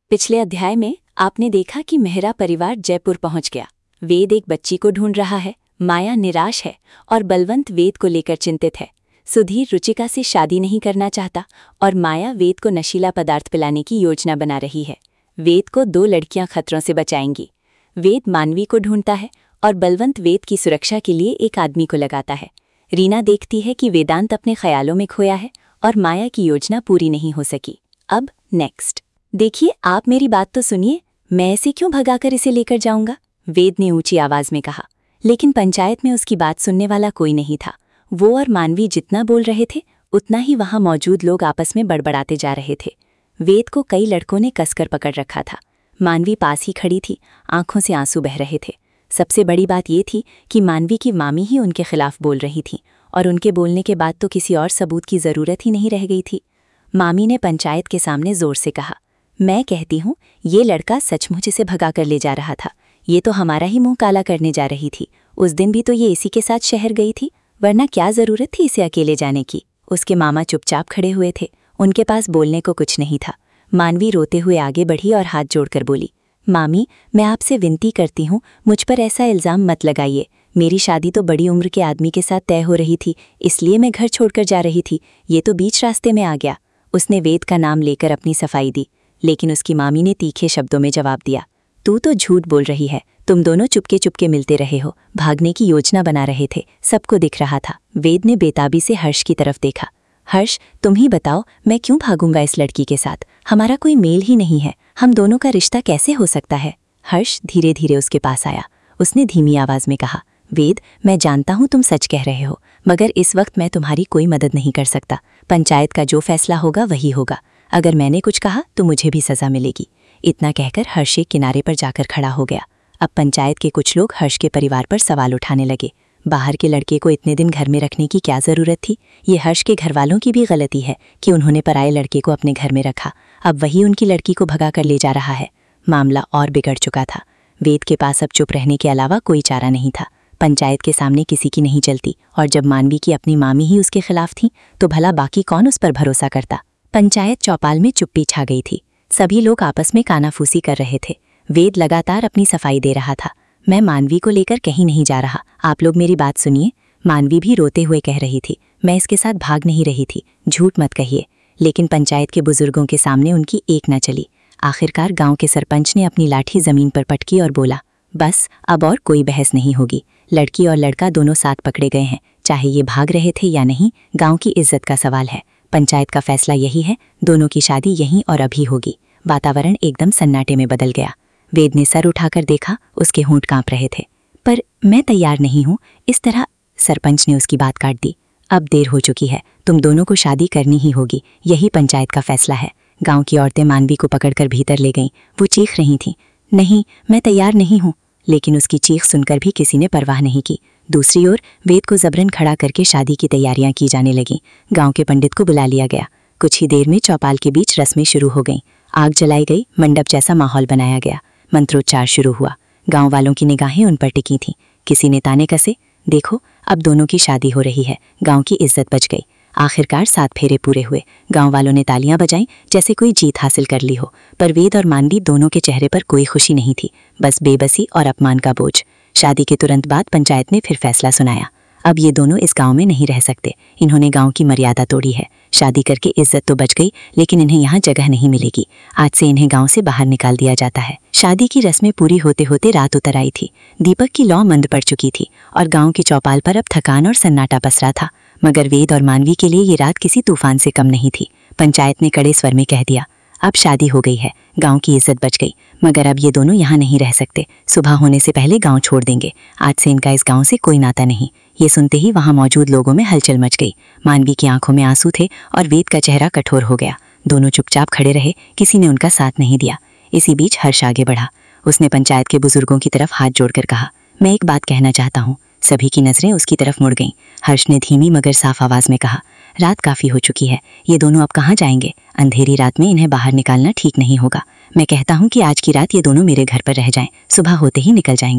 पिछले अध्याय में आपने देखा कि मेहरा परिवार जयपुर पहुंच गया। वेद एक बच्ची को ढूंढ रहा है, माया निराश है और बलवंत वेद को लेकर चिंतित है। सुधीर रुचिका से शादी नहीं करना चाहता और माया वेद को नशीला पदार्थ पिलाने की योजना बना रही है। वेद को 2 लड़कियां खतरों से बचाएंगी। वेद मानवी को ढूंढता है और बलवंत वेद की सुरक्षा के लिए एक आदमी को लगाता है। रीना देखती है कि वेदांत अपने ख्यालों में खोया है और माया की योजना पूरी नहीं हो सकी। अब नेक्स्ट देखिए, आप मेरी बात तो सुनिए, मैं ऐसे क्यों भगाकर इसे लेकर जाऊंगा, वेद ने ऊंची आवाज में कहा। लेकिन पंचायत में उसकी बात सुनने वाला कोई नहीं था। वो और मानवी जितना बोल रहे थे उतना ही वहां मौजूद लोग आपस में बड़बड़ाते जा रहे थे। वेद को कई लड़कों ने कसकर पकड़ रखा था। मानवी पास ही खड़ी थी, आंखों से आंसू बह रहे थे। सबसे बड़ी बात ये थी कि मानवी की मामी ही उनके खिलाफ बोल रही थी और उनके बोलने के बाद तो किसी और सबूत की जरूरत ही नहीं रह गई थी। मामी ने पंचायत के सामने जोर से कहा, मैं कहती हूँ ये लड़का सचमुच इसे भगा कर ले जा रहा था। ये तो हमारा ही मुंह काला करने जा रही थी। उस दिन भी तो ये इसी के साथ शहर गई थी, वरना क्या जरूरत थी इसे अकेले जाने की। उसके मामा चुपचाप खड़े हुए थे, उनके पास बोलने को कुछ नहीं था। मानवी रोते हुए आगे बढ़ी और हाथ जोड़कर बोली, मामी, मैं आपसे विनती करती हूँ, मुझ पर ऐसा इल्ज़ाम मत लगाइए। मेरी शादी तो बड़ी उम्र के आदमी के साथ तय हो रही थी, इसलिए मैं घर छोड़कर जा रही थी। ये तो बीच रास्ते में आ गया। उसने वेद का नाम लेकर अपनी सफाई दी, लेकिन उसकी मामी ने तीखे शब्दों में जवाब दिया, तू तो झूठ बोल रही है। तुम दोनों चुपके चुपके मिलते रहे हो, भागने की योजना बना रहे थे, सबको दिख रहा था। वेद ने बेताबी से हर्ष की तरफ देखा। हर्ष, तुम ही बताओ, मैं क्यों भागूंगा इस लड़की के साथ? हमारा कोई मेल ही नहीं है, हम दोनों का रिश्ता कैसे हो सकता है? हर्ष धीरे धीरे उसके पास आया। उसने धीमी आवाज में कहा, वेद, मैं जानता हूँ तुम सच कह रहे हो, मगर इस वक्त मैं तुम्हारी कोई मदद नहीं कर सकता। पंचायत का जो फैसला होगा वही होगा। अगर मैंने कुछ कहा तो मुझे भी सजा मिलेगी। इतना कहकर हर्ष एक किनारे पर जाकर खड़ा हो गया। अब पंचायत के कुछ लोग हर्ष के परिवार पर सवाल उठाने लगे। बाहर के लड़के को इतने दिन घर में रखने की क्या जरूरत थी? ये हर्ष के घरवालों की भी गलती है कि उन्होंने पराये लड़के को अपने घर में रखा। अब वही उनकी लड़की को भगा कर ले जा रहा है। मामला और बिगड़ चुका था। वेद के पास अब चुप रहने के अलावा कोई चारा नहीं था। पंचायत के सामने किसी की नहीं चलती, और जब मानवी की अपनी मामी ही उसके खिलाफ थी तो भला बाकी कौन उस पर भरोसा करता? पंचायत चौपाल में चुप्पी छा गई थी। सभी लोग आपस में कानाफूसी कर रहे थे। वेद लगातार अपनी सफाई दे रहा था, मैं मानवी को लेकर कहीं नहीं जा रहा, आप लोग मेरी बात सुनिए। मानवी भी रोते हुए कह रही थी, मैं इसके साथ भाग नहीं रही थी, झूठ मत कहिए। लेकिन पंचायत के बुजुर्गों के सामने उनकी एक न चली। आखिरकार गांव के सरपंच ने अपनी लाठी जमीन पर पटकी और बोला, बस अब और कोई बहस नहीं होगी। लड़की और लड़का दोनों साथ पकड़े गए हैं, चाहे ये भाग रहे थे या नहीं, गांव की इज्जत का सवाल है। पंचायत का फैसला यही है, दोनों की शादी यहीं और अभी होगी। वातावरण एकदम सन्नाटे में बदल गया। वेद ने सर उठाकर देखा, उसके होंठ कांप रहे थे। पर मैं तैयार नहीं हूँ इस तरह, सरपंच ने उसकी बात काट दी। अब देर हो चुकी है, तुम दोनों को शादी करनी ही होगी, यही पंचायत का फैसला है। गांव की औरतें मानवी को पकड़कर भीतर ले गईं। वो चीख रही थीं, नहीं, मैं तैयार नहीं हूँ। लेकिन उसकी चीख सुनकर भी किसी ने परवाह नहीं की। दूसरी ओर वेद को जबरन खड़ा करके शादी की तैयारियां की जाने लगीं। गांव के पंडित को बुला लिया गया। कुछ ही देर में चौपाल के बीच रस्में शुरू हो गईं। आग जलाई गई, मंडप जैसा माहौल बनाया गया, मंत्रोच्चार शुरू हुआ। गांव वालों की निगाहें उन पर टिकी थीं। किसी ने ताने कसे, देखो अब दोनों की शादी हो रही है, गांव की इज्जत बच गई। आखिरकार 7 फेरे पूरे हुए। गांव वालों ने तालियां बजाईं जैसे कोई जीत हासिल कर ली हो, पर वेद और मानवी दोनों के चेहरे पर कोई खुशी नहीं थी, बस बेबसी और अपमान का बोझ। शादी के तुरंत बाद पंचायत ने फिर फैसला सुनाया, अब ये दोनों इस गांव में नहीं रह सकते। इन्होंने गांव की मर्यादा तोड़ी है। शादी करके इज्जत तो बच गई, लेकिन इन्हें यहाँ जगह नहीं मिलेगी। आज से इन्हें गांव से बाहर निकाल दिया जाता है। शादी की रस्में पूरी होते होते रात उतर आई थी। दीपक की लौ मंद पड़ चुकी थी और गांव की चौपाल पर अब थकान और सन्नाटा पसरा था। मगर वेद और मानवी के लिए ये रात किसी तूफान से कम नहीं थी। पंचायत ने कड़े स्वर में कह दिया, अब शादी हो गई है, गांव की इज्जत बच गई, मगर अब ये दोनों यहाँ नहीं रह सकते। सुबह होने से पहले गांव छोड़ देंगे। आज से इनका इस गांव से कोई नाता नहीं। ये सुनते ही वहां मौजूद लोगों में हलचल मच गई। मानवी की आंखों में आंसू थे और वेद का चेहरा कठोर हो गया। दोनों चुपचाप खड़े रहे, किसी ने उनका साथ नहीं दिया। इसी बीच हर्ष आगे बढ़ा। उसने पंचायत के बुजुर्गों की तरफ हाथ जोड़कर कहा, मैं एक बात कहना चाहता हूँ। सभी की नजरें उसकी तरफ मुड़ गईं। हर्ष ने धीमी मगर साफ आवाज में कहा, रात काफी हो चुकी है, ये दोनों अब कहाँ जाएंगे? अंधेरी रात में इन्हें बाहर निकालना ठीक नहीं होगा। मैं कहता हूँ कि आज की रात ये दोनों मेरे घर पर रह जाएं, सुबह होते ही निकल जाएंगे।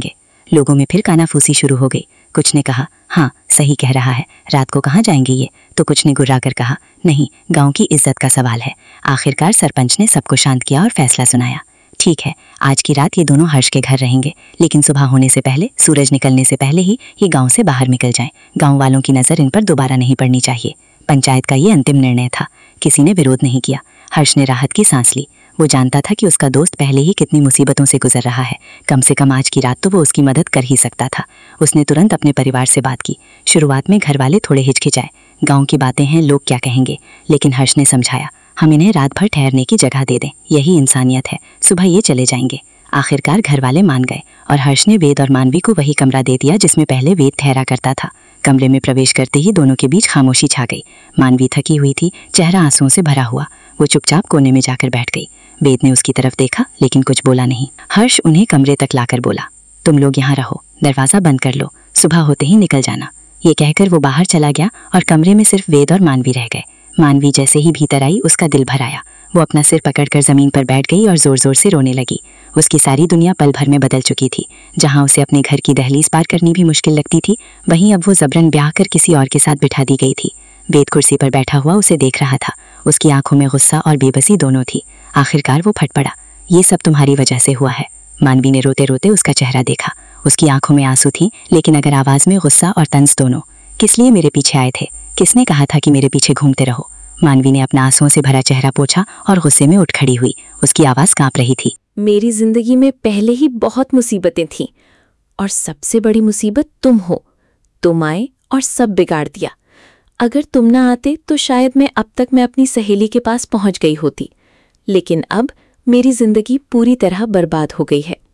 लोगों में फिर कानाफूसी शुरू हो गई। कुछ ने कहा, हाँ सही कह रहा है, रात को कहाँ जाएंगे ये? तो कुछ ने गुर्रा कर कहा, नहीं, गांव की इज्जत का सवाल है। आखिरकार सरपंच ने सबको शांत किया और फैसला सुनाया। ठीक है, आज की रात ये दोनों हर्ष के घर रहेंगे, लेकिन सुबह होने से पहले, सूरज निकलने से पहले ही ये गांव से बाहर निकल जाएं। गांव वालों की नज़र इन पर दोबारा नहीं पड़नी चाहिए। पंचायत का ये अंतिम निर्णय था। किसी ने विरोध नहीं किया। हर्ष ने राहत की सांस ली। वो जानता था कि उसका दोस्त पहले ही कितनी मुसीबतों से गुजर रहा है। कम से कम आज की रात तो वो उसकी मदद कर ही सकता था। उसने तुरंत अपने परिवार से बात की। शुरुआत में घर वाले थोड़े हिचकिचाए, गांव की बातें हैं, लोग क्या कहेंगे, लेकिन हर्ष ने समझाया, हम इन्हें रात भर ठहरने की जगह दे दें, यही इंसानियत है, सुबह ये चले जाएंगे। आखिरकार घर वाले मान गए और हर्ष ने वेद और मानवी को वही कमरा दे दिया जिसमें पहले वेद ठहरा करता था। कमरे में प्रवेश करते ही दोनों के बीच खामोशी छा गई। मानवी थकी हुई थी, चेहरा आंसुओं से भरा हुआ। वो चुपचाप कोने में जाकर बैठ गई। वेद ने उसकी तरफ देखा लेकिन कुछ बोला नहीं। हर्ष उन्हें कमरे तक लाकर बोला, तुम लोग यहाँ रहो, दरवाज़ा बंद कर लो, सुबह होते ही निकल जाना। ये कहकर वो बाहर चला गया और कमरे में सिर्फ वेद और मानवी रह गए। मानवी जैसे ही भीतर आई उसका दिल भर आया। वो अपना सिर पकड़कर ज़मीन पर बैठ गई और ज़ोर ज़ोर से रोने लगी। उसकी सारी दुनिया पल भर में बदल चुकी थी। जहाँ उसे अपने घर की दहलीज पार करनी भी मुश्किल लगती थी, वहीं अब वो ज़बरन ब्याह कर किसी और के साथ बिठा दी गई थी। वेद कुर्सी पर बैठा हुआ उसे देख रहा था। उसकी आंखों में गुस्सा और बेबसी दोनों थी। आखिरकार वो फट पड़ा, ये सब तुम्हारी वजह से हुआ है। मानवी ने रोते रोते उसका चेहरा देखा। उसकी आंखों में आंसू थी, लेकिन अगर आवाज़ में गुस्सा और तंज दोनों। किस लिए मेरे पीछे आए थे? किसने कहा था कि मेरे पीछे घूमते रहो? मानवी ने अपना आंसुओं से भरा चेहरा पोंछा और गुस्से में उठ खड़ी हुई। उसकी आवाज़ कांप रही थी। मेरी जिंदगी में पहले ही बहुत मुसीबतें थीं और सबसे बड़ी मुसीबत तुम हो। तुम आए और सब बिगाड़ दिया। अगर तुम ना आते तो शायद मैं अब तक अपनी सहेली के पास पहुंच गई होती, लेकिन अब मेरी जिंदगी पूरी तरह बर्बाद हो गई है।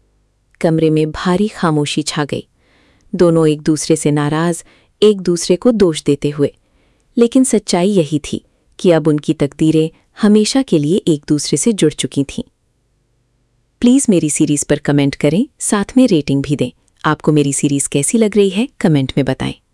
कमरे में भारी खामोशी छा गई। दोनों एक दूसरे से नाराज, एक दूसरे को दोष देते हुए। लेकिन सच्चाई यही थी कि अब उनकी तकदीरें हमेशा के लिए एक दूसरे से जुड़ चुकी थीं। प्लीज़ मेरी सीरीज़ पर कमेंट करें, साथ में रेटिंग भी दें। आपको मेरी सीरीज़ कैसी लग रही है, कमेंट में बताएं।